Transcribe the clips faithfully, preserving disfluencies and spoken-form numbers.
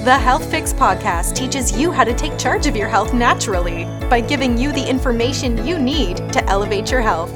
The Health Fix podcast teaches you how to take charge of your health naturally by giving you the information you need to elevate your health.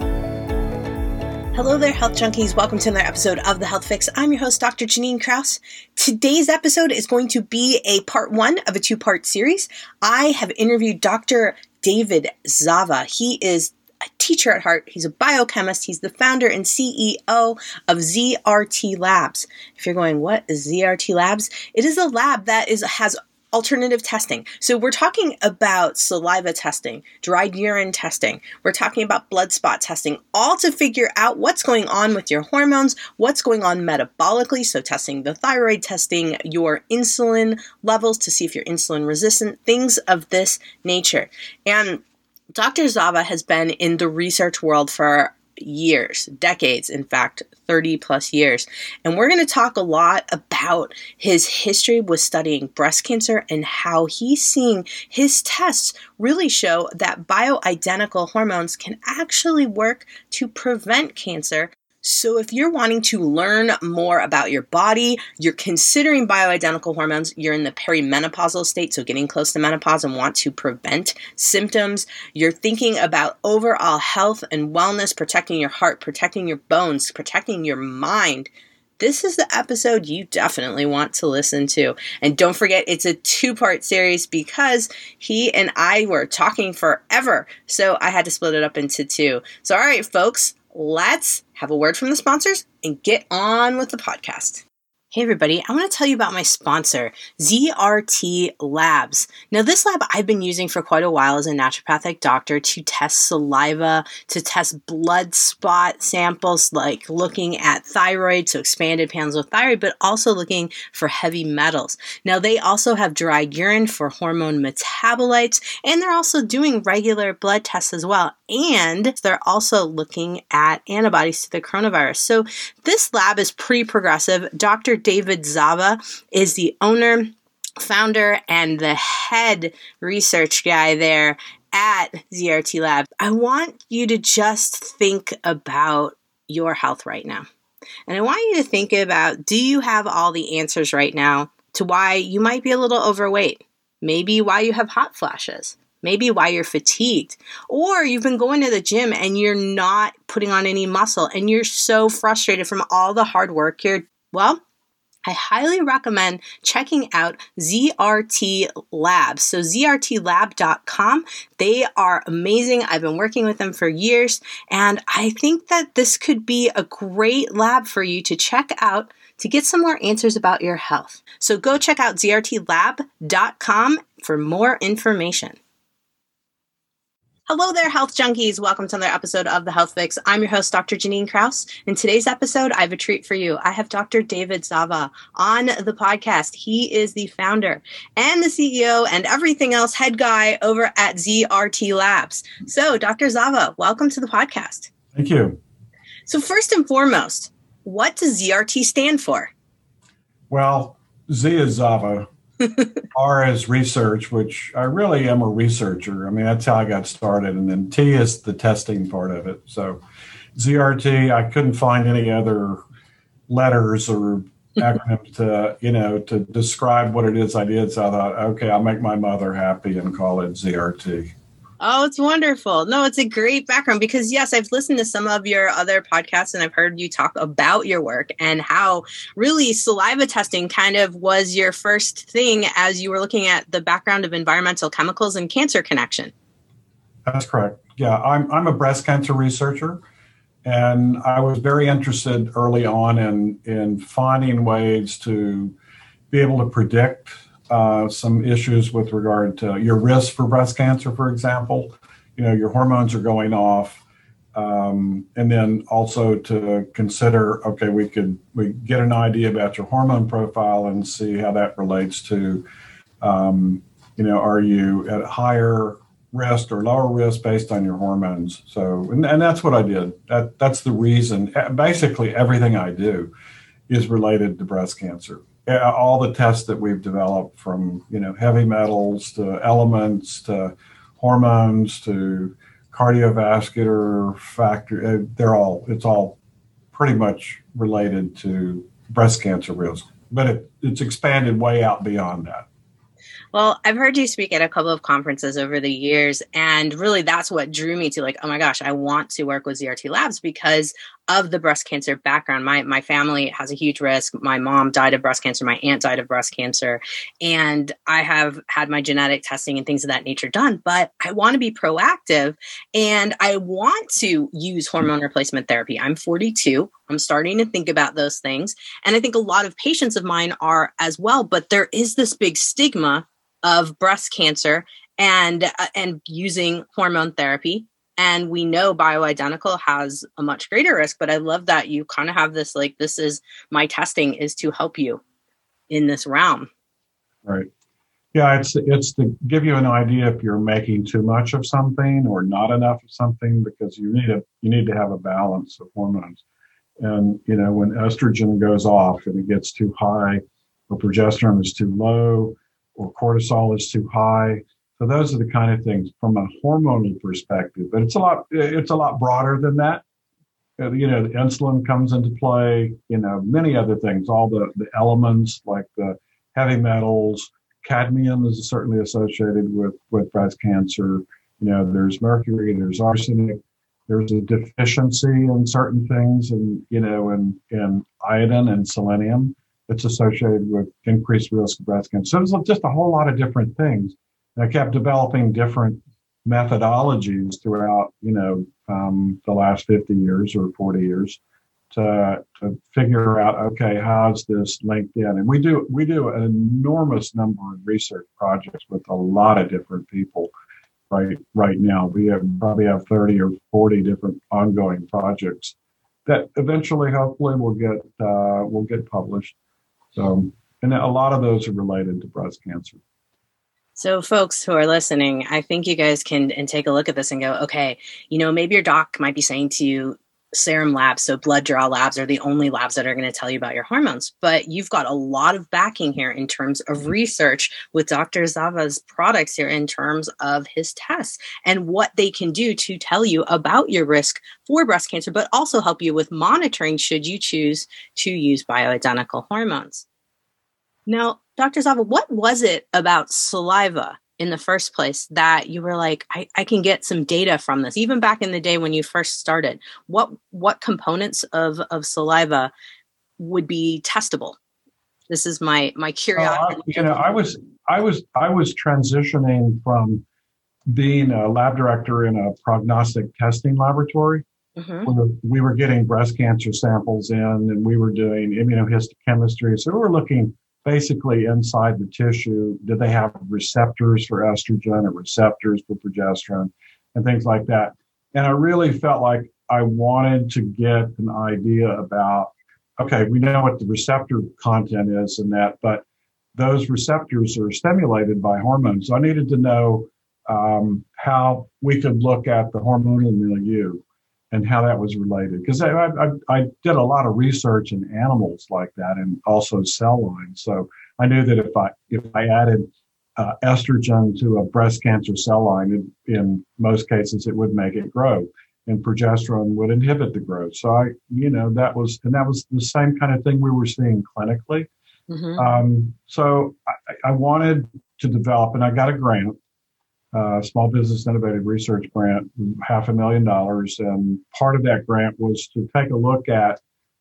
Hello there, health junkies. Welcome to another episode of The Health Fix. I'm your host, Doctor Janine Krause. Today's episode is going to be a part one of a two-part series. I have interviewed Doctor David Zava. He is a teacher at heart. He's a biochemist. He's the founder and C E O of Z R T Labs. If you're going, what is Z R T Labs? It is a lab that is has alternative testing. So we're talking about saliva testing, dried urine testing. We're talking about blood spot testing, all to figure out what's going on with your hormones, what's going on metabolically. So testing the thyroid, testing your insulin levels to see if you're insulin resistant, things of this nature. And Doctor Zava has been in the research world for years, decades, in fact, thirty plus years. And we're going to talk a lot about his history with studying breast cancer and how he's seeing his tests really show that bioidentical hormones can actually work to prevent cancer. So if you're wanting to learn more about your body, you're considering bioidentical hormones, you're in the perimenopausal state, so getting close to menopause and want to prevent symptoms, you're thinking about overall health and wellness, protecting your heart, protecting your bones, protecting your mind, this is the episode you definitely want to listen to. And don't forget, it's a two-part series because he and I were talking forever, so I had to split it up into two. So all right, folks, let's have a word from the sponsors and get on with the podcast. Hey everybody, I want to tell you about my sponsor, Z R T Labs. Now this lab I've been using for quite a while as a naturopathic doctor to test saliva, to test blood spot samples, like looking at thyroid, so expanded panels of thyroid, but also looking for heavy metals. Now they also have dried urine for hormone metabolites, and they're also doing regular blood tests as well. And they're also looking at antibodies to the coronavirus. So this lab is pretty progressive. Doctor David Zava is the owner, founder, and the head research guy there at Z R T Lab. I want you to just think about your health right now. And I want you to think about, do you have all the answers right now to why you might be a little overweight? Maybe why you have hot flashes. Maybe why you're fatigued, or you've been going to the gym and you're not putting on any muscle and you're so frustrated from all the hard work you're, well, I highly recommend checking out Z R T Labs. So Z R T lab dot com. They are amazing. I've been working with them for years, and I think that this could be a great lab for you to check out to get some more answers about your health. So go check out Z R T lab dot com for more information. Hello there, health junkies. Welcome to another episode of The Health Fix. I'm your host, Doctor Janine Krause. In today's episode, I have a treat for you. I have Doctor David Zava on the podcast. He is the founder and the C E O and everything else head guy over at Z R T Labs. So, Doctor Zava, welcome to the podcast. Thank you. So first and foremost, what does Z R T stand for? Well, Z is Zava. R is research, which I really am a researcher. I mean, that's how I got started. And then T is the testing part of it. So Z R T, I couldn't find any other letters or acronyms to, you know, to describe what it is I did. So I thought, okay, I'll make my mother happy and call it Z R T. Oh, it's wonderful. No, it's a great background because, yes, I've listened to some of your other podcasts and I've heard you talk about your work and how really saliva testing kind of was your first thing as you were looking at the background of environmental chemicals and cancer connection. That's correct. Yeah, I'm I'm a breast cancer researcher, and I was very interested early on in, in finding ways to be able to predict Uh, some issues with regard to your risk for breast cancer, for example. You know, your hormones are going off. Um, and then also to consider, okay, we could we get an idea about your hormone profile and see how that relates to, um, you know, are you at higher risk or lower risk based on your hormones? So, and, and that's what I did. That That's the reason. Basically, everything I do is related to breast cancer. All the tests that we've developed, from, you know, heavy metals to elements to hormones to cardiovascular factor, they're all, it's all pretty much related to breast cancer risk. but it, it's expanded way out beyond that. Well, I've heard you speak at a couple of conferences over the years, and really that's what drew me to like, oh my gosh, I want to work with Z R T Labs because of the breast cancer background. My my family has a huge risk. My mom died of breast cancer. My aunt died of breast cancer. And I have had my genetic testing and things of that nature done, but I want to be proactive and I want to use hormone replacement therapy. I'm forty-two. I'm starting to think about those things. And I think a lot of patients of mine are as well, but there is this big stigma of breast cancer and uh, and using hormone therapy. And we know bioidentical has a much greater risk, but I love that you kind of have this, like, this is my testing is to help you in this realm. Right. Yeah, it's it's to give you an idea if you're making too much of something or not enough of something, because you need a you need to have a balance of hormones. And you know, when estrogen goes off and it gets too high, or progesterone is too low, or cortisol is too high. So those are the kind of things from a hormonal perspective. But it's a lot it's a lot broader than that. You know, the insulin comes into play, you know, many other things, all the, the elements like the heavy metals. Cadmium is certainly associated with, with breast cancer. You know, there's mercury, there's arsenic, there's a deficiency in certain things, and, you know, in, in iodine and selenium. It's associated with increased risk of breast cancer. So there's just a whole lot of different things. And I kept developing different methodologies throughout, you know, um, the last fifty years or forty years to, to figure out, okay, how's this linked in? And we do we do an enormous number of research projects with a lot of different people right right now. We have probably have thirty or forty different ongoing projects that eventually, hopefully, will get uh, will get published. So, and a lot of those are related to breast cancer. So folks who are listening, I think you guys can and take a look at this and go, okay, you know, maybe your doc might be saying to you, serum labs, so blood draw labs are the only labs that are going to tell you about your hormones. But you've got a lot of backing here in terms of research with Doctor Zava's products here in terms of his tests and what they can do to tell you about your risk for breast cancer, but also help you with monitoring should you choose to use bioidentical hormones. Now, Doctor Zava, what was it about saliva in the first place that you were like, I, I can get some data from this? Even back in the day when you first started, what what components of, of saliva would be testable? This is my my curiosity. Uh, you know, I was I was I was transitioning from being a lab director in a prognostic testing laboratory. Mm-hmm. Where we were getting breast cancer samples in, and we were doing immunohistochemistry. So we were looking basically inside the tissue. Did they have receptors for estrogen or receptors for progesterone and things like that? And I really felt like I wanted to get an idea about, okay, we know what the receptor content is in that, but those receptors are stimulated by hormones. So I needed to know um, how we could look at the hormonal milieu and how that was related. Because I, I, I did a lot of research in animals like that, and also cell lines. So I knew that if I if I added uh, estrogen to a breast cancer cell line, in, in most cases it would make it grow, and progesterone would inhibit the growth. So I, you know, that was and that was the same kind of thing we were seeing clinically. Mm-hmm. Um, so I, I wanted to develop, and I got a grant. Uh, Small Business Innovative Research Grant, half a million dollars. And part of that grant was to take a look at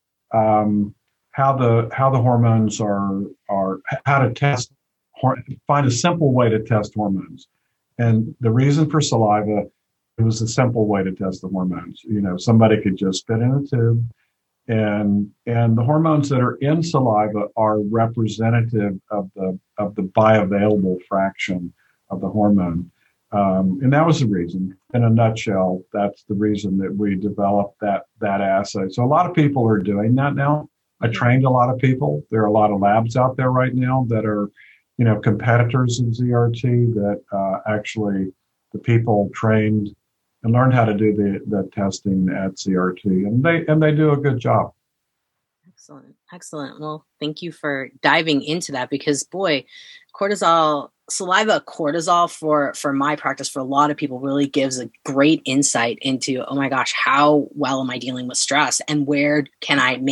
um, how the how the hormones are, are how to test, find a simple way to test hormones. And the reason for saliva, it was a simple way to test the hormones. You know, somebody could just spit in a tube, and and the hormones that are in saliva are representative of the of the bioavailable fraction of the hormone. Um, and that was the reason. In a nutshell, that's the reason that we developed that that assay. So a lot of people are doing that now. I trained a lot of people. There are a lot of labs out there right now that are, you know, competitors of Z R T that uh, actually the people trained and learned how to do the, the testing at Z R T, and they and they do a good job. Excellent. Excellent. Well, thank you for diving into that, because boy, cortisol, saliva cortisol for, for my practice, for a lot of people, really gives a great insight into, oh my gosh, how well am I dealing with stress, and where can I make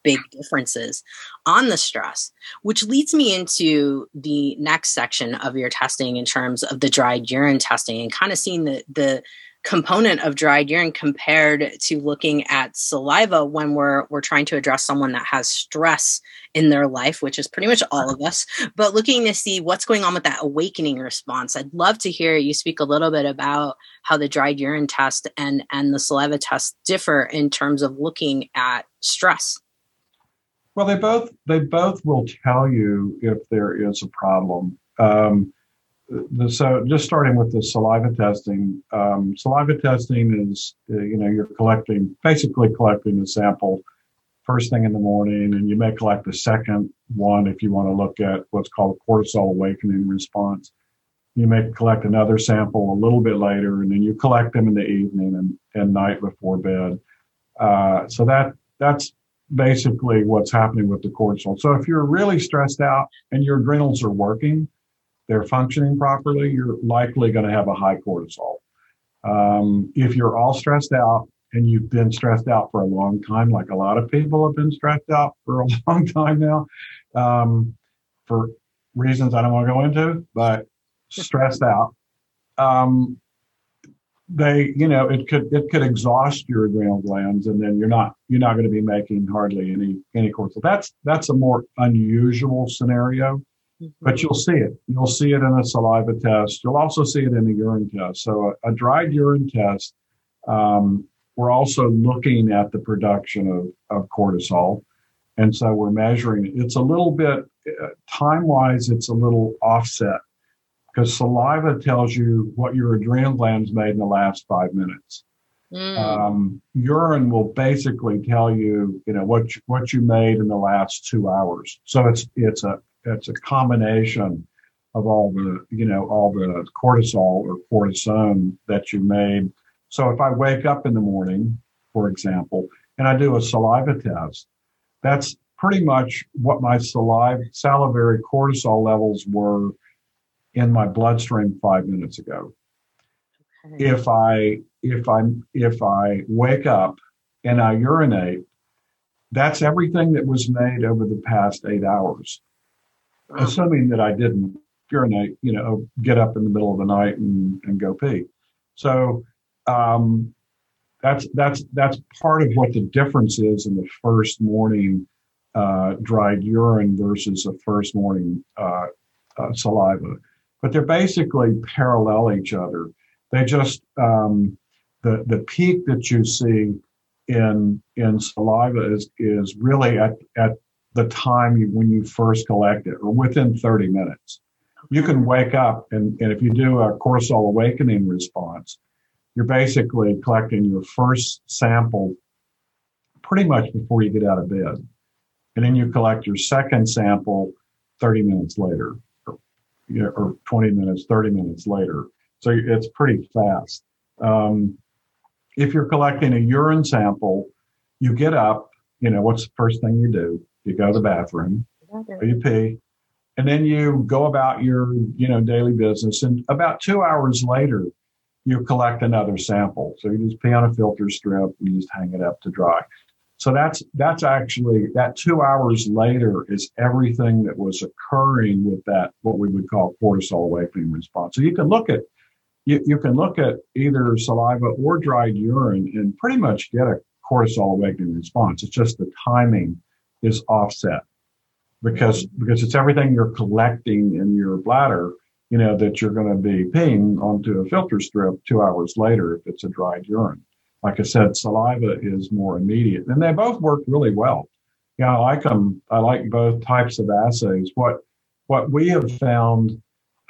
big differences on the stress, which leads me into the next section of your testing in terms of the dried urine testing and kind of seeing the, the component of dried urine compared to looking at saliva when we're we're trying to address someone that has stress in their life, which is pretty much all of us, but looking to see what's going on with that awakening response. I'd love to hear you speak a little bit about how the dried urine test and, and the saliva test differ in terms of looking at stress. Well, they both they both will tell you if there is a problem. Um, The, so just starting with the saliva testing, um, saliva testing is, uh, you know, you're collecting, basically collecting a sample first thing in the morning, and you may collect a second one if you want to look at what's called a cortisol awakening response. You may collect another sample a little bit later, and then you collect them in the evening and, and night before bed. Uh, so that that's basically what's happening with the cortisol. So if you're really stressed out and your adrenals are working, they're functioning properly, you're likely going to have a high cortisol. Um, if you're all stressed out and you've been stressed out for a long time, like a lot of people have been stressed out for a long time now, um, for reasons I don't want to go into, but stressed out, um, they, you know, it could it could exhaust your adrenal glands, and then you're not you're not going to be making hardly any any cortisol. That's that's a more unusual scenario. But you'll see it. You'll see it in a saliva test. You'll also see it in a urine test. So a, a dried urine test, um, we're also looking at the production of, of cortisol. And so we're measuring it. It's a little bit, uh, time-wise, it's a little offset because saliva tells you what your adrenal glands made in the last five minutes. Mm. Um, urine will basically tell you, you know, what you, what you made in the last two hours. So it's it's a It's a combination of all the, you know, all the cortisol or cortisone that you made. So if I wake up in the morning, for example, and I do a saliva test, that's pretty much what my saliva, salivary cortisol levels were in my bloodstream five minutes ago. Okay. If I, if I, if I wake up and I urinate, that's everything that was made over the past eight hours. Assuming that I didn't urinate, you know, get up in the middle of the night and, and go pee. So um, that's that's that's part of what the difference is in the first morning uh, dried urine versus the first morning uh, uh, saliva. But they're basically parallel each other. They just um, the the peak that you see in in saliva is is really at at the time you, when you first collect it, or within thirty minutes. You can wake up and, and if you do a cortisol awakening response, you're basically collecting your first sample pretty much before you get out of bed. And then you collect your second sample thirty minutes later, or, you know, or twenty minutes, thirty minutes later. So it's pretty fast. Um, if you're collecting a urine sample, you get up, you know, what's the first thing you do? You go to the bathroom, or you pee, and then you go about your, you know, daily business. And about two hours later, you collect another sample. So you just pee on a filter strip and you just hang it up to dry. So that's that's actually, that two hours later is everything that was occurring with that, what we would call cortisol awakening response. So you can look at, you, you can look at either saliva or dried urine and pretty much get a cortisol awakening response. It's just the timing is offset because because it's everything you're collecting in your bladder, you know, that you're going to be peeing onto a filter strip two hours later if it's a dried urine. Like I said, saliva is more immediate, and they both work really well. Yeah, I like them. I like both types of assays. What what we have found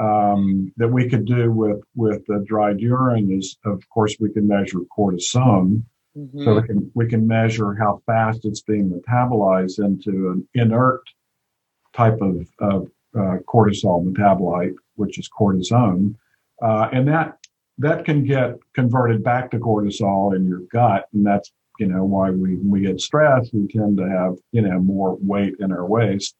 um, that we could do with with the dried urine is, of course, we can measure cortisone. Mm-hmm. So we can we can measure how fast it's being metabolized into an inert type of, of uh, cortisol metabolite, which is cortisone, uh, and that that can get converted back to cortisol in your gut, and that's, you know, why we when we get stressed, we tend to have, you know, more weight in our waist.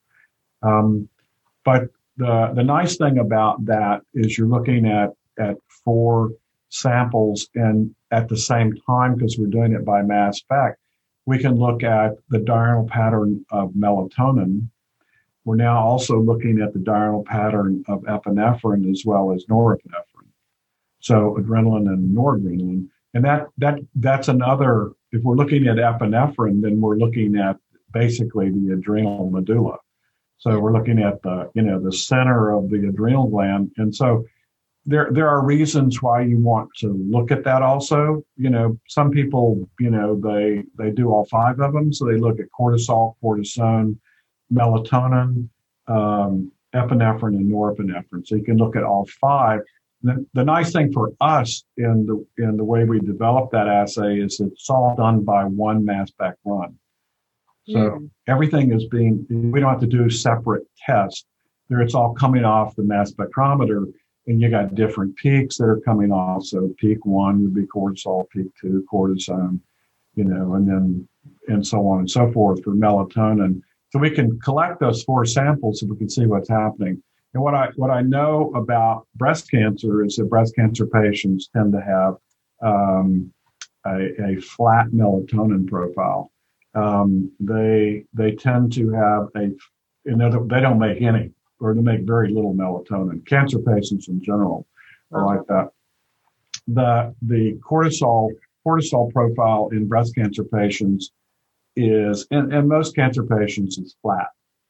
Um, but the the nice thing about that is you're looking at at four samples and at the same time, because we're doing it by mass spec, We can look at the diurnal pattern of melatonin. We're now also looking at the diurnal pattern of epinephrine as well as norepinephrine. So adrenaline and noradrenaline. And that that that's another, if we're looking at epinephrine, then we're looking at basically the adrenal medulla. So we're looking at the, you know, the center of the adrenal gland. And so there there are reasons why you want to look at that also. You know, some people, you know, they they do all five of them. So they look at cortisol, cortisone, melatonin, um, epinephrine, and norepinephrine. So you can look at all five. The, the nice thing for us in the in the way we develop that assay is it's all done by one mass spec run. So mm. everything is being, we don't have to do separate tests. There, it's all coming off the mass spectrometer, and you got different peaks that are coming off. So peak one would be cortisol, peak two, cortisone, you know, and then, and so on and so forth for melatonin. So we can collect those four samples so we can see what's happening. And what I, what I know about breast cancer is that breast cancer patients tend to have um, a, a flat melatonin profile. Um, they they tend to have a, you know, they don't make any, or they make very little melatonin. Cancer patients in general are like that. The the cortisol cortisol profile in breast cancer patients is, in, in most cancer patients, is flat.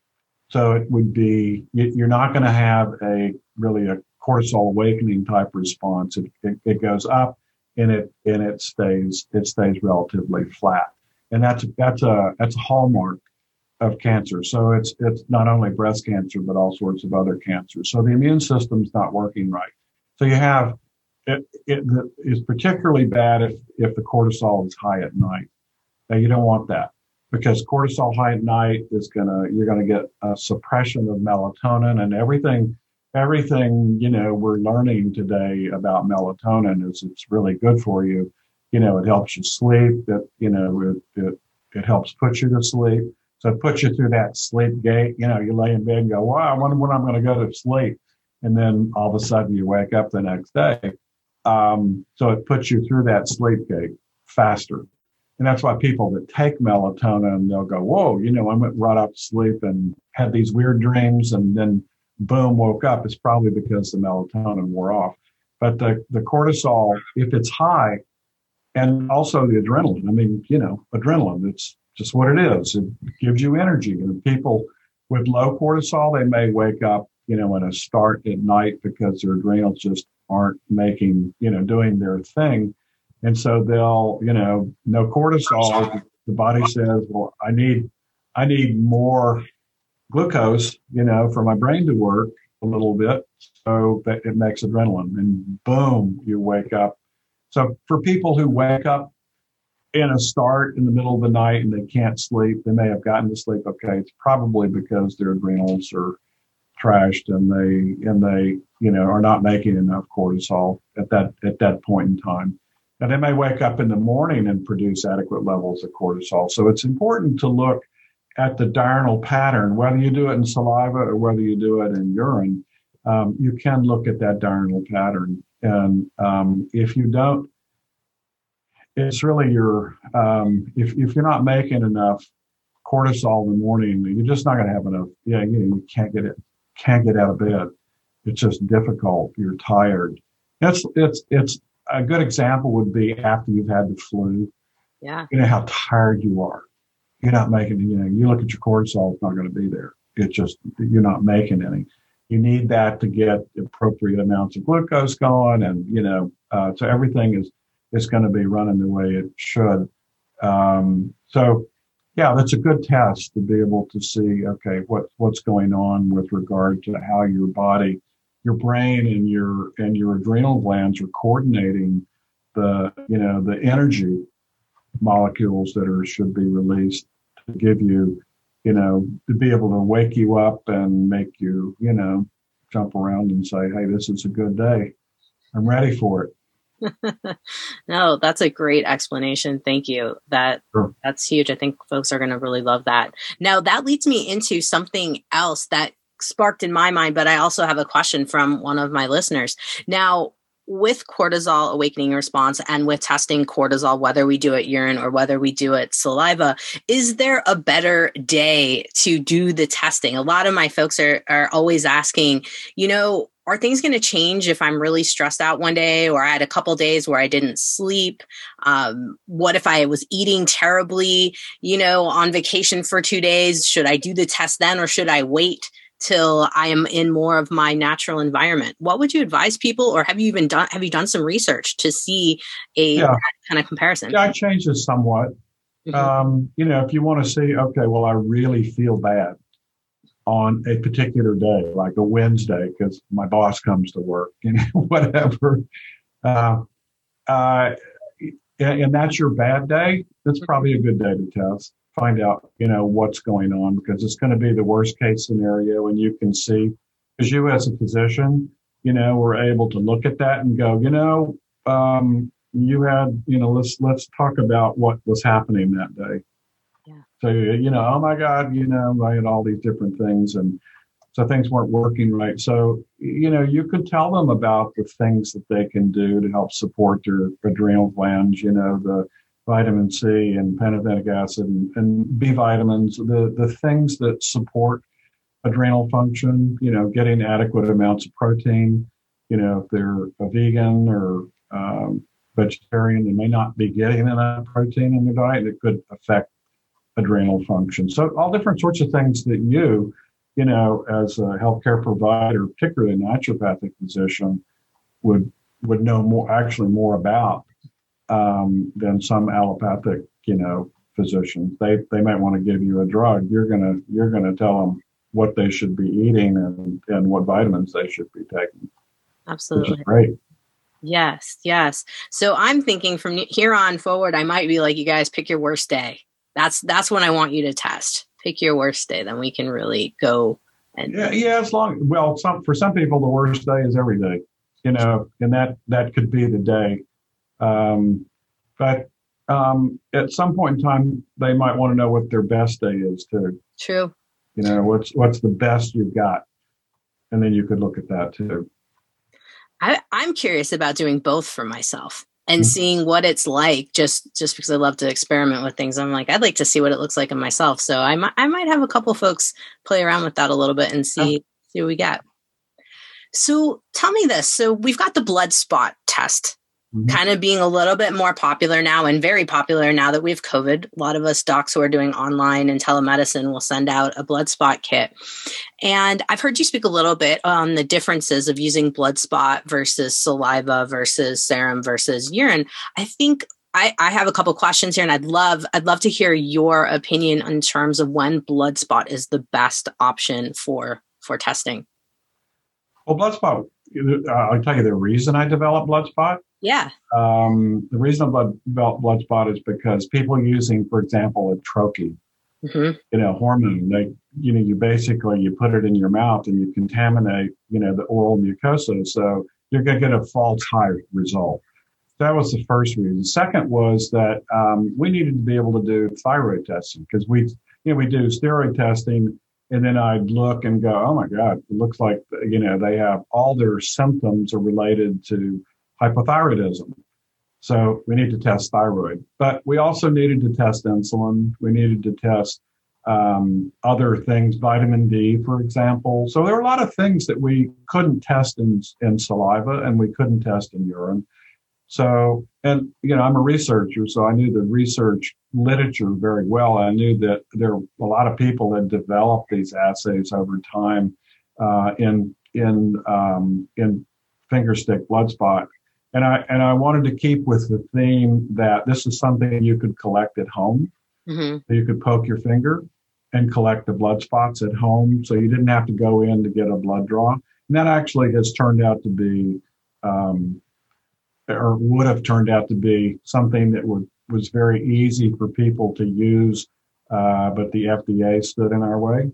So it would be, you're not going to have a really a cortisol awakening type response. It, it, it goes up and it and it stays it stays relatively flat. And that's that's a that's a hallmark of cancer. So it's it's not only breast cancer, but all sorts of other cancers. So the immune system's not working right. So you have it, it is particularly bad if if the cortisol is high at night. Now you don't want that, because cortisol high at night is gonna you're gonna get a suppression of melatonin, and everything everything you know we're learning today about melatonin is it's really good for you. You know, it helps you sleep. That you know, it, it it helps put you to sleep. So it puts you through that sleep gate. You know, you lay in bed and go, "Wow, I wonder when I'm going to go to sleep," and then all of a sudden you wake up the next day. Um, so it puts you through that sleep gate faster, and that's why people that take melatonin, they'll go, "Whoa, you know, I went right off to sleep and had these weird dreams, and then boom, woke up." It's probably because the melatonin wore off. But the the cortisol, if it's high, and also the adrenaline. I mean, you know, adrenaline, it's just what it is. It gives you energy. And people with low cortisol, they may wake up, you know, in a start at night because their adrenals just aren't making, you know, doing their thing. And so they'll, you know, no cortisol. The body says, well, I need, I need more glucose, you know, for my brain to work a little bit. So that it makes adrenaline, and boom, you wake up. So for people who wake up in a start in the middle of the night and they can't sleep, they may have gotten to sleep okay. It's probably because their adrenals are trashed and they and they you know are not making enough cortisol at that at that point in time. And they may wake up in the morning and produce adequate levels of cortisol. So it's important to look at the diurnal pattern, whether you do it in saliva or whether you do it in urine. Um, you can look at that diurnal pattern. And um, if you don't, it's really your, um, if, if you're not making enough cortisol in the morning, you're just not going to have enough. Yeah, you, know, you can't get it, can't get out of bed. It's just difficult. You're tired. It's, it's, it's a good example would be after you've had the flu. Yeah. You know how tired you are. You're not making, you know, you look at your cortisol, it's not going to be there. It's just, you're not making any. You need that to get appropriate amounts of glucose going, and you know, uh, so everything is is going to be running the way it should. Um, so, yeah, that's a good test to be able to see, okay, what what's going on with regard to how your body, your brain, and your and your adrenal glands are coordinating the you know the energy molecules that are should be released to give you. You know, to be able to wake you up and make you, you know, jump around and say, hey, this is a good day. I'm ready for it. No, that's a great explanation. Thank you. That sure. That's huge. I think folks are going to really love that. Now, that leads me into something else that sparked in my mind, but I also have a question from one of my listeners. Now, with cortisol awakening response and with testing cortisol, whether we do it urine or whether we do it saliva, is there a better day to do the testing? A lot of my folks are, are always asking, you know, are things going to change if I'm really stressed out one day, or I had a couple days where I didn't sleep? Um, what if I was eating terribly, you know, on vacation for two days? Should I do the test then, or should I wait till I am in more of my natural environment? What would you advise people, or have you even done, have you done some research to see a yeah. kind of comparison? Yeah, I changed it somewhat. Mm-hmm. Um, you know, if you want to see, okay, well, I really feel bad on a particular day, like a Wednesday, because my boss comes to work, you know, whatever. Uh, uh, and that's your bad day. That's probably a good day to test. Find out, you know, what's going on, because it's going to be the worst case scenario. And you can see, because you as a physician, you know, were able to look at that and go, you know, um, you had, you know, let's, let's talk about what was happening that day. Yeah. So, you know, oh my God, you know, I had all these different things, and so things weren't working right. So, you know, you could tell them about the things that they can do to help support their adrenal glands, you know, the vitamin C and pantothenic acid and, and B vitamins, the, the things that support adrenal function, you know, getting adequate amounts of protein. You know, if they're a vegan or um, vegetarian, they may not be getting enough protein in their diet. It could affect adrenal function. So all different sorts of things that you, you know, as a healthcare provider, particularly a naturopathic physician, would would know more, actually more about um, than some allopathic, you know, physicians. They they might want to give you a drug. You're gonna you're gonna tell them what they should be eating and, and what vitamins they should be taking. Absolutely. Which is great. Yes, yes. So I'm thinking from here on forward, I might be like, you guys pick your worst day. That's that's when I want you to test. Pick your worst day, then we can really go. And yeah, yeah. As long well, some for some people, the worst day is every day. You know, and that that could be the day. Um, but um, at some point in time, they might want to know what their best day is too. True. You know, what's what's the best you've got, and then you could look at that too. I, I'm curious about doing both for myself. And seeing what it's like, just just because I love to experiment with things. I'm like, I'd like to see what it looks like in myself. So I might I might have a couple folks play around with that a little bit and see, oh. see what we get. So tell me this. So we've got the blood spot test. Mm-hmm. Kind of being a little bit more popular now, and very popular now that we have COVID. A lot of us docs who are doing online and telemedicine will send out a blood spot kit. And I've heard you speak a little bit on the differences of using blood spot versus saliva versus serum versus urine. I think I, I have a couple questions here, and I'd love I'd love to hear your opinion in terms of when blood spot is the best option for for testing. Well, blood spot, uh, I'll tell you the reason I developed blood spot. Yeah. Um, the reason I developed blood spot is because people using, for example, a troche, mm-hmm. you know, hormone, they, you know, you basically, you put it in your mouth and you contaminate, you know, the oral mucosa. So you're going to get a false high result. That was the first reason. The second was that um, we needed to be able to do thyroid testing, because we, you know, we do steroid testing. And then I'd look and go, oh my God, it looks like, you know, they have all their symptoms are related to hypothyroidism. So we need to test thyroid. But we also needed to test insulin. We needed to test um, other things, vitamin D, for example. So there were a lot of things that we couldn't test in, in saliva and we couldn't test in urine. So, and, you know, I'm a researcher, so I knew the research literature very well. I knew that there were a lot of people that developed these assays over time uh, in in um, in finger stick blood spot, and I and I wanted to keep with the theme that this is something you could collect at home. Mm-hmm. So you could poke your finger and collect the blood spots at home, so you didn't have to go in to get a blood draw. And that actually has turned out to be. Um, or would have turned out to be something that would, was very easy for people to use, uh, but the F D A stood in our way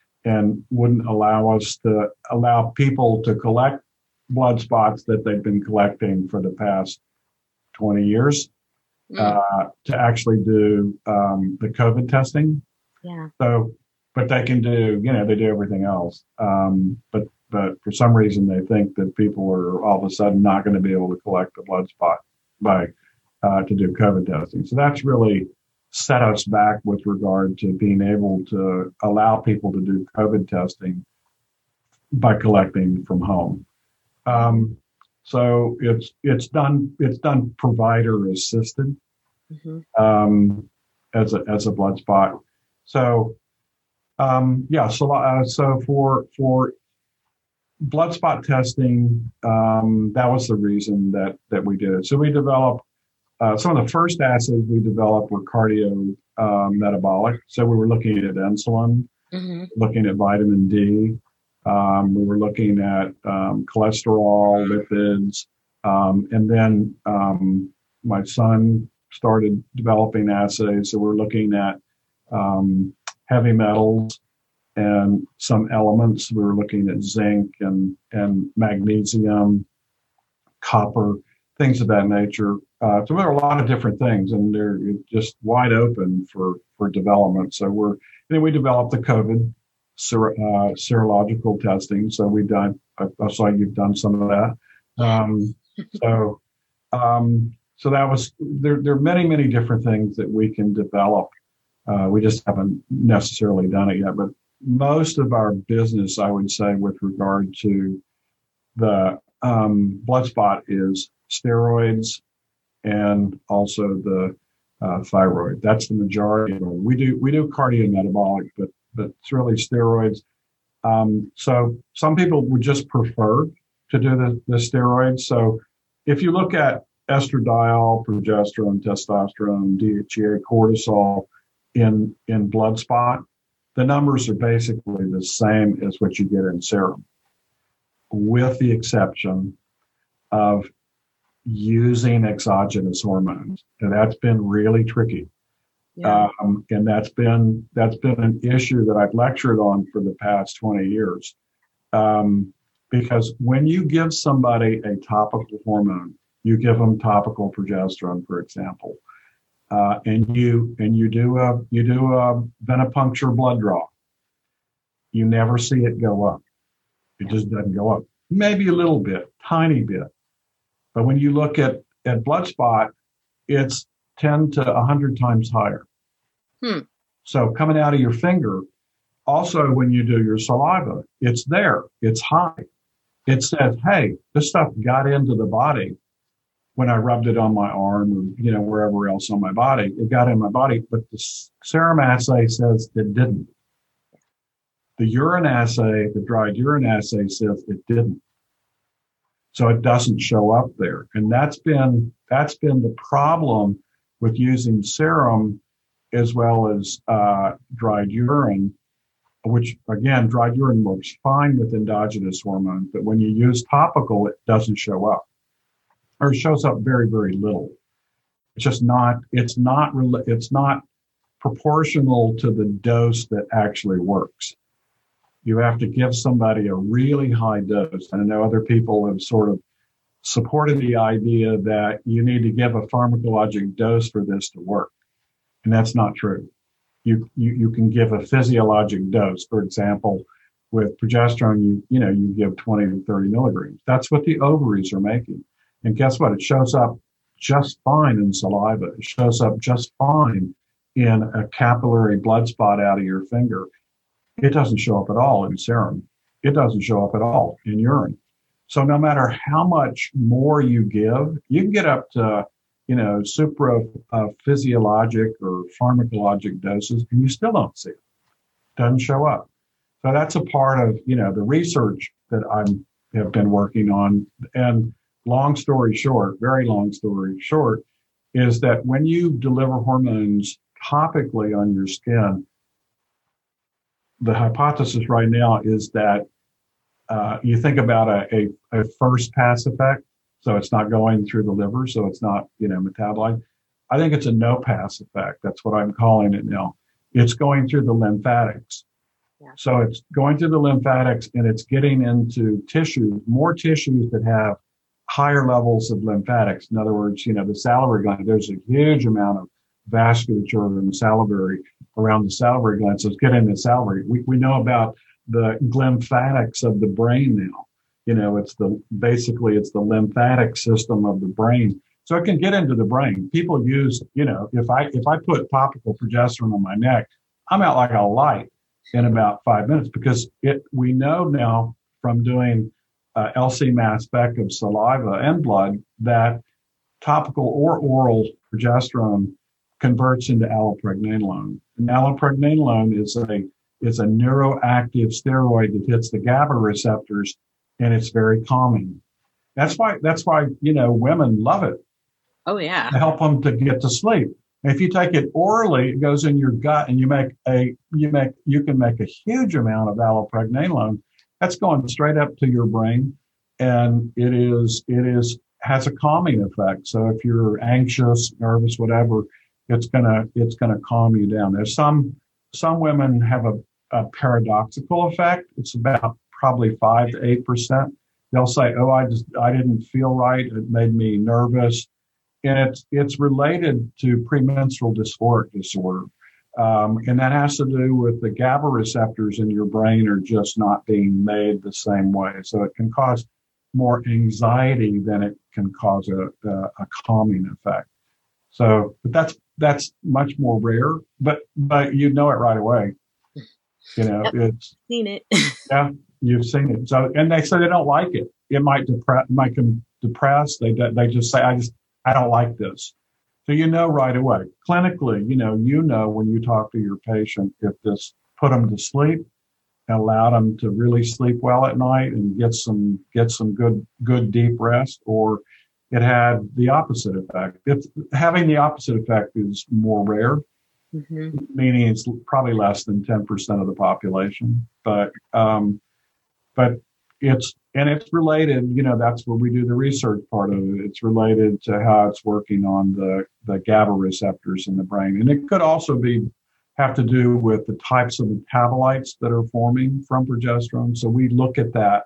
and wouldn't allow us to allow people to collect blood spots that they've been collecting for the past twenty years mm. uh, to actually do um, the COVID testing. Yeah. So, but they can do, you know, they do everything else. Um, but but for some reason they think that people are all of a sudden not going to be able to collect the blood spot by uh, to do COVID testing. So that's really set us back with regard to being able to allow people to do COVID testing by collecting from home. Um, so it's it's done it's done provider assisted mm-hmm. um, as a as a blood spot. So um, yeah, so uh, so for for blood spot testing, um, that was the reason that that we did it. So we developed uh, some of the first assays we developed were cardio uh, metabolic. So we were looking at insulin, mm-hmm. looking at vitamin D. Um, we were looking at um, cholesterol, lipids, um, and then um, my son started developing assays. So we're looking at um, heavy metals and some elements. We were looking at zinc and, and magnesium, copper, things of that nature. Uh, so there are a lot of different things, and they're just wide open for, for development. So we're, and then we developed the COVID Ser, uh, serological testing. So we've done, I, I saw you've done some of that. Um, so, um, so that was, there, there are many, many different things that we can develop. Uh, we just haven't necessarily done it yet, but most of our business, I would say, with regard to the um, blood spot is steroids and also the uh, thyroid. That's the majority of it. We do, we do cardiometabolic, but but it's really steroids. Um, so some people would just prefer to do the, the steroids. So if you look at estradiol, progesterone, testosterone, D H E A, cortisol in, in blood spot, the numbers are basically the same as what you get in serum, with the exception of using exogenous hormones. And that's been really tricky. Yeah. Um, and that's been that's been an issue that I've lectured on for the past twenty years. Um, because when you give somebody a topical hormone, you give them topical progesterone, for example, uh, and you and you do a you do a venipuncture blood draw, you never see it go up. It just doesn't go up. Maybe a little bit, tiny bit. But when you look at, at blood spot, it's ten to one hundred times higher. Hmm. So coming out of your finger, also when you do your saliva, it's there, it's high. It says, hey, this stuff got into the body when I rubbed it on my arm or, you know, wherever else on my body. It got in my body, but the serum assay says it didn't. The urine assay, the dried urine assay says it didn't. So it doesn't show up there. And that's been, that's been the problem with using serum as well as uh, dried urine, which again, dried urine works fine with endogenous hormones, but when you use topical, it doesn't show up, or it shows up very, very little. It's just not, it's not, it's not proportional to the dose that actually works. You have to give somebody a really high dose. And I know other people have sort of supported the idea that you need to give a pharmacologic dose for this to work. And that's not true. You, you, you can give a physiologic dose. For example, with progesterone, you, you know, you give twenty to thirty milligrams. That's what the ovaries are making. And guess what? It shows up just fine in saliva. It shows up just fine in a capillary blood spot out of your finger. It doesn't show up at all in serum. It doesn't show up at all in urine. So no matter how much more you give, you can get up to, you know, supra uh, physiologic or pharmacologic doses, and you still don't see it. Doesn't show up. So that's a part of, you know, the research that I have been working on. And long story short, very long story short, is that when you deliver hormones topically on your skin, the hypothesis right now is that uh, you think about a, a, a first pass effect. So it's not going through the liver. So it's not, you know, metabolized. I think it's a no pass effect. That's what I'm calling it now. It's going through the lymphatics. Yeah. So it's going through the lymphatics and it's getting into tissues, more tissues that have higher levels of lymphatics. In other words, you know, the salivary gland, there's a huge amount of vasculature and salivary around the salivary gland. So it's getting the salivary. We, we know about the lymphatics of the brain now. You know, it's the basically it's the lymphatic system of the brain. So it can get into the brain. People use, you know, if I if I put topical progesterone on my neck, I'm out like a light in about five minutes because it we know now from doing uh, L C mass spec of saliva and blood that topical or oral progesterone converts into allopregnanolone. And allopregnanolone is a is a neuroactive steroid that hits the GABA receptors, and it's very calming. That's why that's why you know women love it. Oh yeah, to help them to get to sleep. If you take it orally, it goes in your gut, and you make a you make you can make a huge amount of allopregnanolone. That's going straight up to your brain, and it is it is has a calming effect. So if you're anxious, nervous, whatever, it's gonna it's gonna calm you down. There's some some women have a, a paradoxical effect. It's about probably five to eight percent. They'll say, "Oh, I just I didn't feel right. It made me nervous." And it's it's related to premenstrual dysphoric disorder, um, and that has to do with the GABA receptors in your brain are just not being made the same way. So it can cause more anxiety than it can cause a, a, a calming effect. So, but that's that's much more rare. But but you know it right away. You know, yep. it's seen it. Yeah, you've seen it. So, and they say they don't like it. It might depress, might can depress. They they just say, I just. I don't like this. So you know right away. Clinically, you know, you know when you talk to your patient if this put them to sleep, allowed them to really sleep well at night and get some get some good good deep rest, or it had the opposite effect. It's having the opposite effect is more rare, mm-hmm. meaning it's probably less than ten percent of the population. But um, but it's And it's related, you know, that's where we do the research part of it. It's related to how it's working on the, the GABA receptors in the brain. And it could also be have to do with the types of metabolites that are forming from progesterone. So we look at that.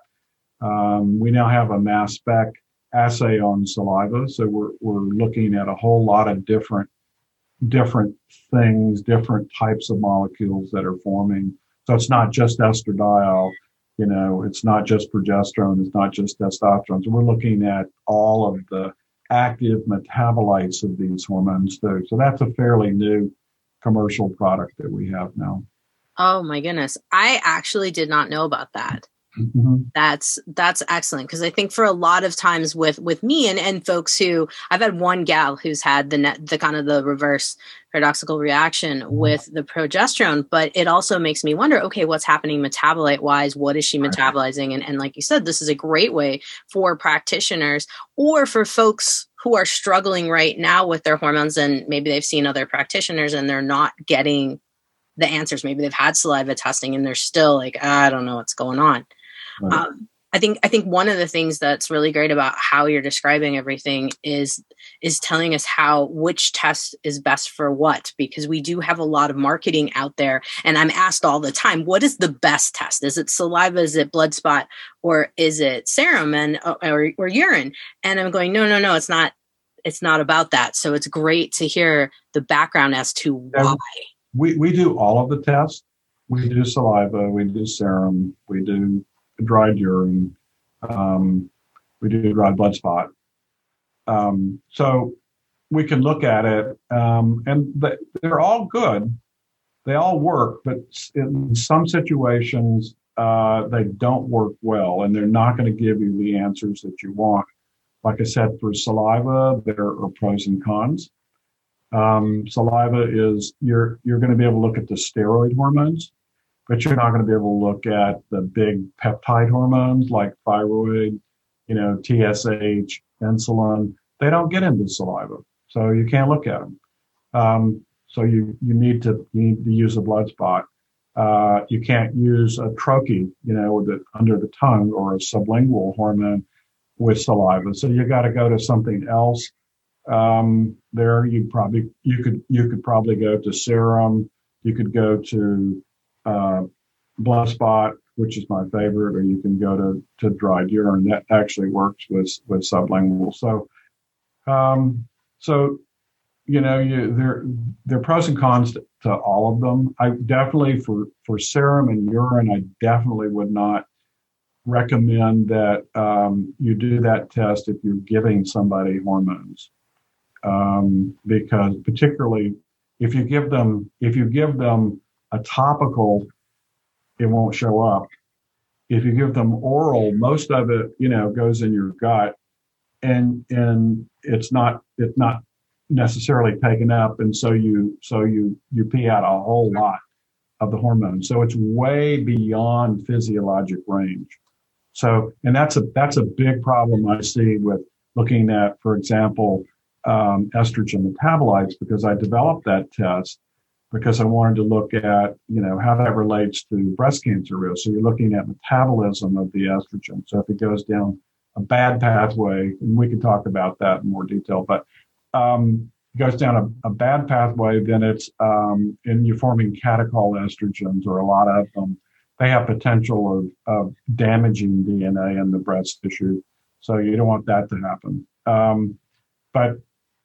Um, we now have a mass spec assay on saliva. So we're we're looking at a whole lot of different different things, different types of molecules that are forming. So it's not just estradiol. You know, it's not just progesterone, it's not just testosterone. So we're looking at all of the active metabolites of these hormones too. So that's a fairly new commercial product that we have now. Oh my goodness. I actually did not know about that. Mm-hmm. That's that's excellent, because I think for a lot of times with with me and, and folks who I've had one gal who's had the net, the kind of the reverse paradoxical reaction mm-hmm. with the progesterone, but it also makes me wonder, okay, what's happening metabolite wise? What is she metabolizing? And, and like you said, this is a great way for practitioners or for folks who are struggling right now with their hormones, and maybe they've seen other practitioners and they're not getting the answers. Maybe they've had saliva testing and they're still like, I don't know what's going on. Right. Um, I think I think one of the things that's really great about how you're describing everything is is telling us how which test is best for what, because we do have a lot of marketing out there, and I'm asked all the time, what is the best test? Is it saliva? Is it blood spot? Or is it serum and or, or urine? And I'm going, no, no, no, it's not. It's not about that. So it's great to hear the background as to why. We we do all of the tests. We do saliva. We do serum. We do dried urine, um, we do dried blood spot. Um, so we can look at it, um, and th- they're all good. They all work, but in some situations, uh, they don't work well, and they're not going to give you the answers that you want. Like I said, for saliva, there are pros and cons. Um, saliva is, you're, you're going to be able to look at the steroid hormones, but you're not going to be able to look at the big peptide hormones like thyroid, you know, T S H, insulin. They don't get into saliva, so you can't look at them. Um, so you, you need to you need to use a blood spot. Uh, you can't use a troche, you know, with it under the tongue, or a sublingual hormone with saliva. So you got to go to something else. Um, there, you probably you could you could probably go to serum. You could go to Uh, blood spot, which is my favorite, or you can go to, to dried urine. That actually works with, with sublingual. So, um, so you know, you, there there are pros and cons to, to all of them. I definitely for for serum and urine, I definitely would not recommend that um, you do that test if you're giving somebody hormones, um, because particularly if you give them if you give them a topical, it won't show up. If you give them oral, most of it, you know, goes in your gut, and and it's not it's not necessarily taken up, and so you so you you pee out a whole lot of the hormones. So it's way beyond physiologic range. So, and that's a that's a big problem I see with looking at, for example, um, estrogen metabolites, because I developed that test because I wanted to look at, you know, how that relates to breast cancer risk. So you're looking at metabolism of the estrogen. So if it goes down a bad pathway, and we can talk about that in more detail, but um, it goes down a, a bad pathway, then it's um, and you're forming catechol estrogens, or a lot of them. They have potential of, of damaging D N A in the breast tissue. So you don't want that to happen. Um, but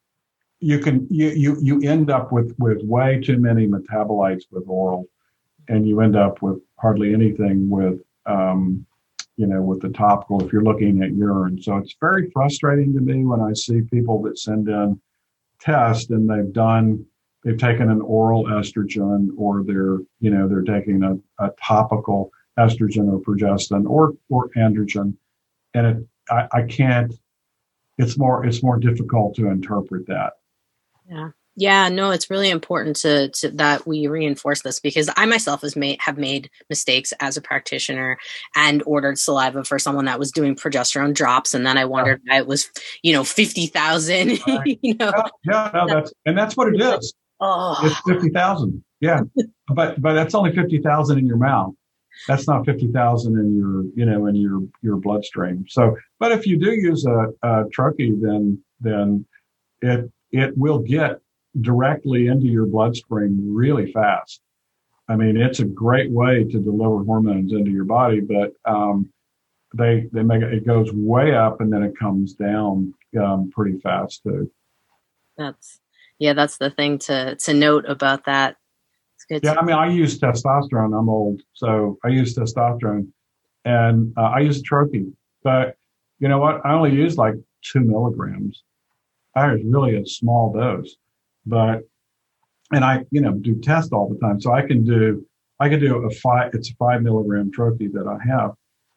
you can you, you you end up with, with way too many metabolites with oral, and you end up with hardly anything with um, you know, with the topical if you're looking at urine. So it's very frustrating to me when I see people that send in tests and they've done they've taken an oral estrogen, or they're, you know, they're taking a, a topical estrogen or progestin or, or androgen. And it, I, I can't, it's more, it's more difficult to interpret that. Yeah. Yeah, no, it's really important to, to that we reinforce this, because I myself has made, have made mistakes as a practitioner and ordered saliva for someone that was doing progesterone drops. And then I wondered why it was, you know, fifty thousand, right. you know. Yeah, yeah, no, that's, and that's what it is. Oh. It's fifty thousand. Yeah. but, but that's only fifty thousand in your mouth. That's not fifty thousand in your, you know, in your, your bloodstream. So, but if you do use a, a troche, then, then it, it will get directly into your bloodstream really fast. I mean, it's a great way to deliver hormones into your body, but, um, they, they make it, it goes way up and then it comes down, um, pretty fast too. That's, yeah, that's the thing to, to note about that. It's good. Yeah. To- I mean, I use testosterone. I'm old, so I use testosterone, and uh, I use a troche, but you know what? I only use like two milligrams. I use really a small dose. But, and I, you know, do tests all the time. So I can do, I can do a five, it's a five milligram troche that I have.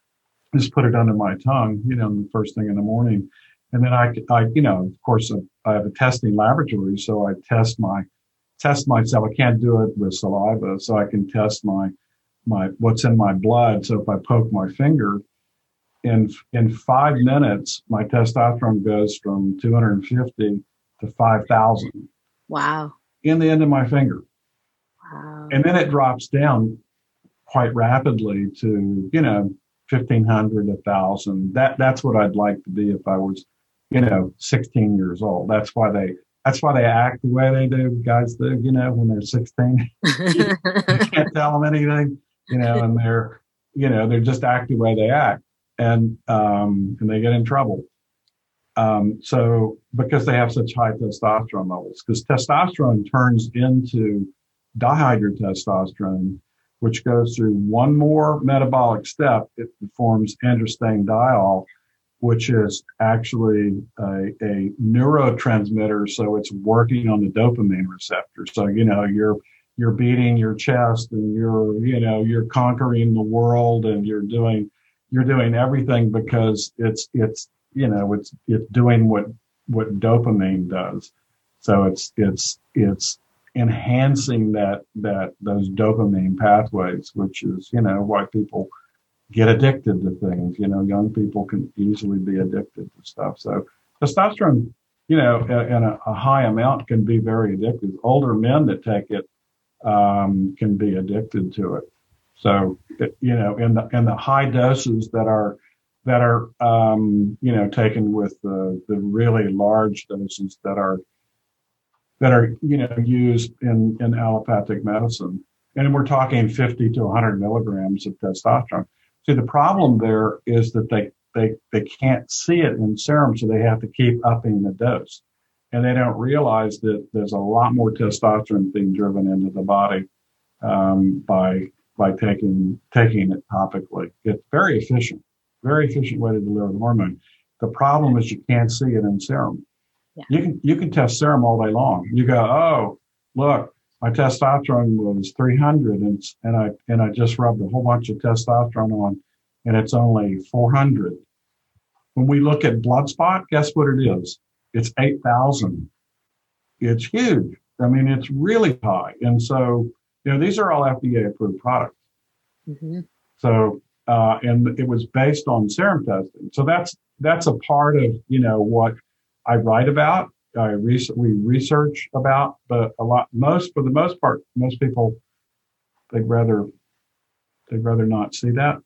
Just put it under my tongue, you know, the first thing in the morning. And then I, I, you know, of course, I have a testing laboratory. So I test my, test myself. I can't do it with saliva. So I can test my, my, what's in my blood. So if I poke my finger, in, in five minutes, my testosterone goes from two hundred fifty to five thousand. Wow. In the end of my finger. Wow. And then it drops down quite rapidly to, you know, fifteen hundred, a thousand. That, that's what I'd like to be if I was, you know, sixteen years old. That's why they, that's why they act the way they do, guys do, you know, when they're sixteen. you, you can't tell them anything, you know, and they're, you know, they're just act the way they act. And, um, and they get in trouble. Um, so because they have such high testosterone levels, because testosterone turns into dihydrotestosterone, which goes through one more metabolic step. It forms androstenediol, which is actually a, a neurotransmitter. So it's working on the dopamine receptor. So, you know, you're, you're beating your chest and you're, you know, you're conquering the world and you're doing, you're doing everything because it's, it's, you know, it's, it's doing what, what dopamine does. So it's, it's, it's enhancing that, that, those dopamine pathways, which is, you know, why people get addicted to things. You know, young people can easily be addicted to stuff. So testosterone, you know, in a, a high amount can be very addictive. Older men that take it, um, can be addicted to it. So, it, you know, in the, in the high doses that are, that are, um, you know, taken with the, the really large doses that are, that are, you know, used in, in allopathic medicine. And we're talking fifty to one hundred milligrams of testosterone. See, the problem there is that they, they, they can't see it in serum, so they have to keep upping the dose. and they don't realize that there's a lot more testosterone being driven into the body um, by by taking taking it topically. It's very efficient, very efficient way to deliver the hormone. The problem is you can't see it in serum. Yeah. You can you can test serum all day long. You go, oh, look, my testosterone was three hundred, and and I and I just rubbed a whole bunch of testosterone on, and it's only four hundred. When we look at blood spot, guess what it is? It's eight thousand. It's huge. I mean, it's really high. And so, you know, these are all F D A approved products. Mm-hmm. So, uh, and it was based on serum testing. So that's that's a part of, you know, what I write about. I re- we research about, but a lot, most, for the most part, most people, they'd rather, they'd rather not see that.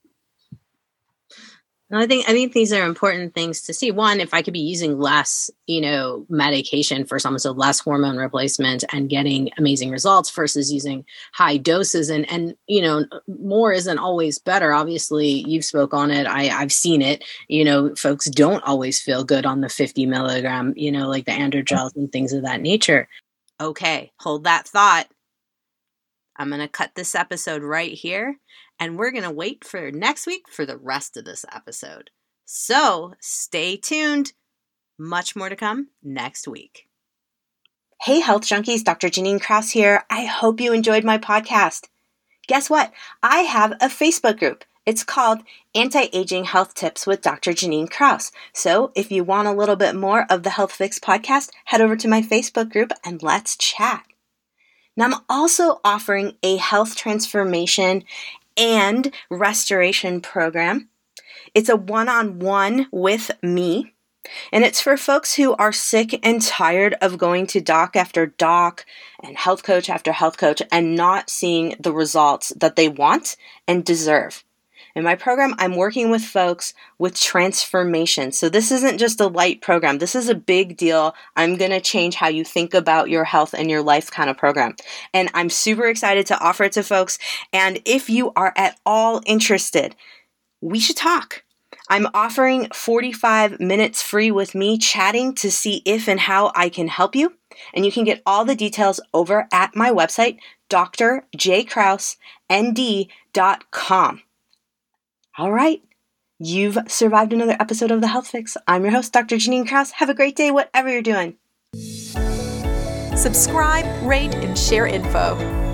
I think I think these are important things to see. One, if I could be using less, you know, medication for someone, so less hormone replacement and getting amazing results versus using high doses, and and you know, more isn't always better. Obviously, you've spoke on it. I I've seen it. You know, folks don't always feel good on the fifty milligram, you know, like the androgels and things of that nature. Okay, hold that thought. I'm going to cut this episode right here, and we're going to wait for next week for the rest of this episode. So stay tuned. Much more to come next week. Hey, Health Junkies, Doctor Janine Krause here. I hope you enjoyed my podcast. Guess what? I have a Facebook group. It's called Anti-Aging Health Tips with Doctor Janine Krause. So if you want a little bit more of the Health Fix podcast, head over to my Facebook group and let's chat. Now, I'm also offering a health transformation and restoration program. It's a one-on-one with me, and it's for folks who are sick and tired of going to doc after doc and health coach after health coach and not seeing the results that they want and deserve. In my program, I'm working with folks with transformation. So this isn't just a light program. This is a big deal. I'm going to change how you think about your health and your life kind of program. And I'm super excited to offer it to folks. And if you are at all interested, we should talk. I'm offering forty-five minutes free with me chatting to see if and how I can help you. And you can get all the details over at my website, D R J Krause N D dot com. All right, you've survived another episode of The Health Fix. I'm your host, Doctor Janine Krause. Have a great day, whatever you're doing. Subscribe, rate, and share info.